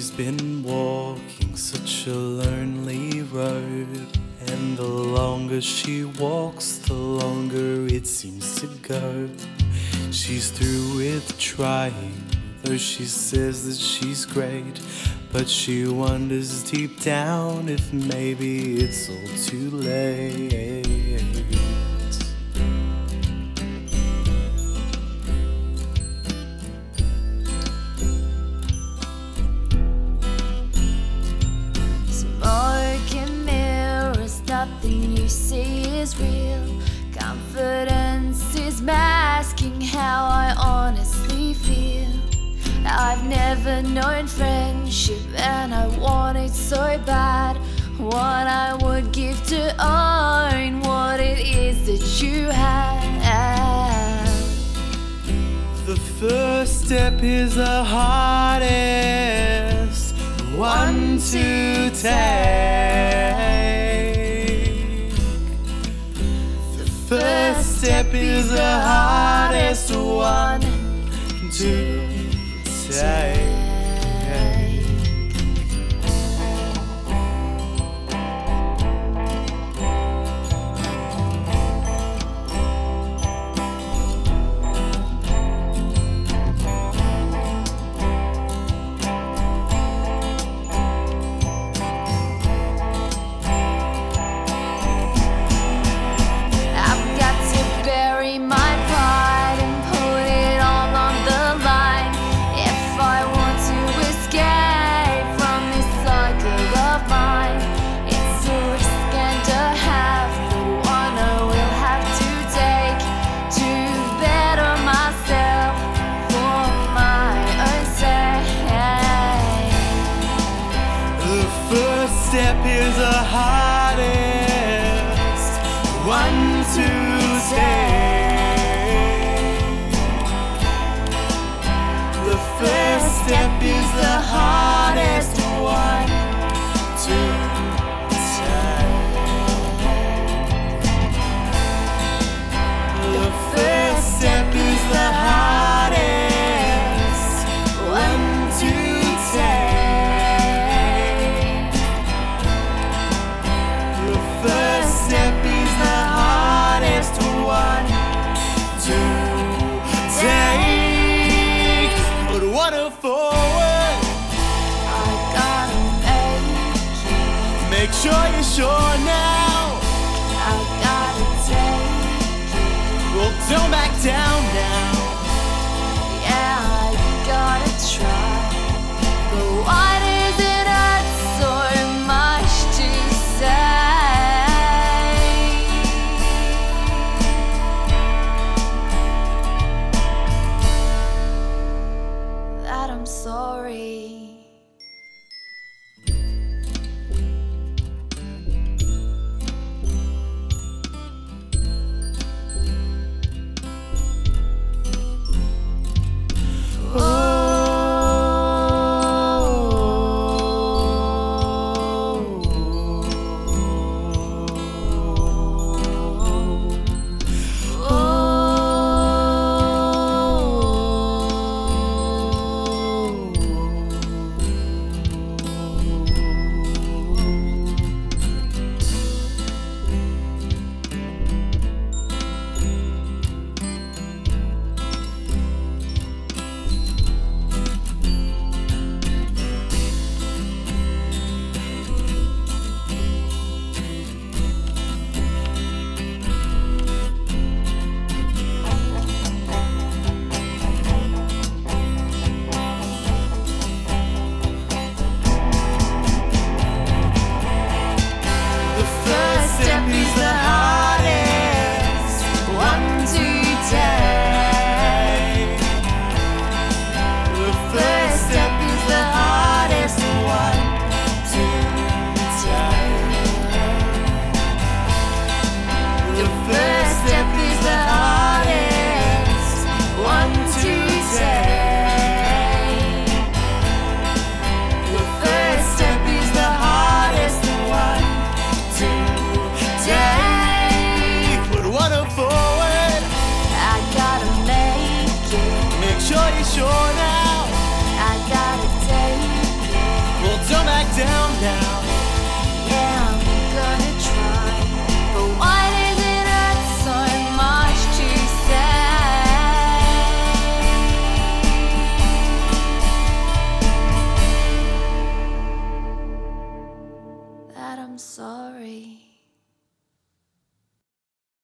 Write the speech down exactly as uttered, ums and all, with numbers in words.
She's been walking such a lonely road, and the longer she walks, the longer it seems to go. She's through with trying, though she says that she's great, but she wonders deep down if maybe it's all too late. Nothing you see is real. Confidence is masking how I honestly feel. I've never known friendship, and I want it so bad. What I would give to own what it is that you have. The first step is the hardest one to take. First step is the hardest one to take. First step is the hardest one to take. The first step is the hardest one to take. The first step is the hardest one to take. Forward, I gotta make it. Make sure you're sure now. I gotta take it. Well, don't matter.